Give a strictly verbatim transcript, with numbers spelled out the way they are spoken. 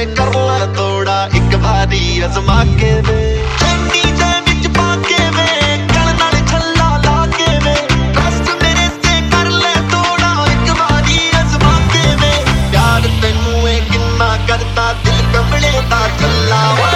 कर ला थोड़ा एक बारी अजमा के वे चंगी जे विच पाके वे गल नाल छल्ला लाके वे ट्रस्ट मेरे से कर ले थोड़ा एक बारी अजमा के वे प्यार तेनू ए किन्ना करता दिल कमले दा चला